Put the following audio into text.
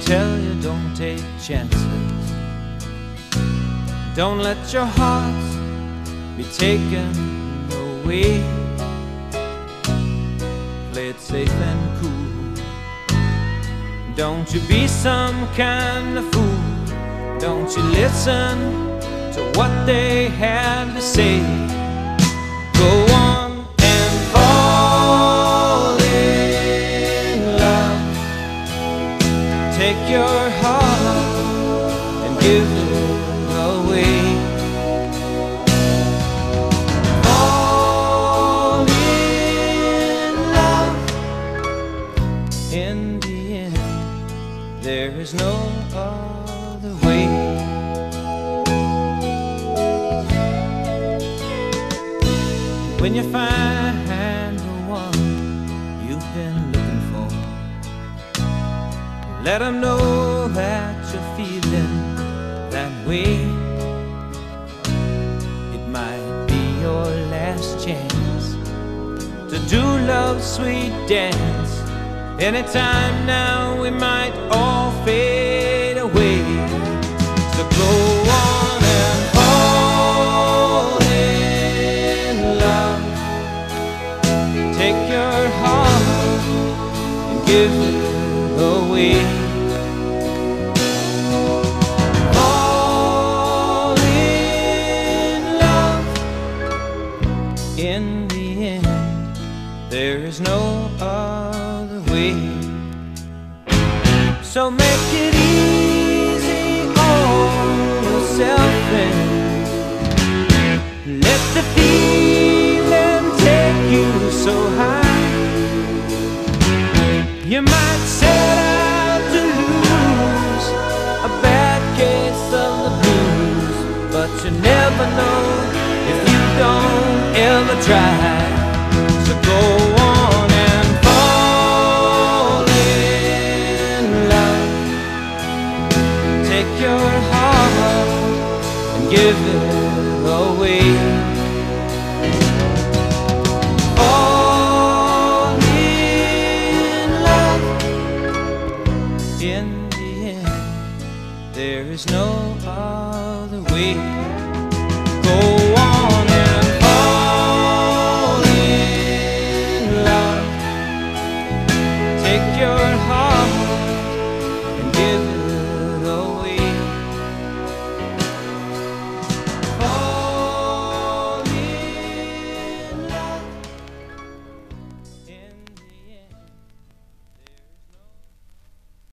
tell you don't take chances. Don't let your heart be taken away. Play it safe and cool. Don't you be some kind of fool. Don't you listen to what they have to say. Go on and fall in love. Take your heart and give it away. Fall in love. In the end, there is no other way. When you find the one you've been looking for, let them know that you're feeling that way. It might be your last chance to do love's sweet dance. Anytime now we might all fade away. So go on and fall in love. Take your heart and give it away. Fall in love. In the end, there is no other way. So make it easy on yourself and let the feeling take you so high. You might set out to lose a bad case of the blues, but you never know if you don't ever try. So go on and fall in love. Take your heart and give it away. Fall in love. In the end, there is no other way. Go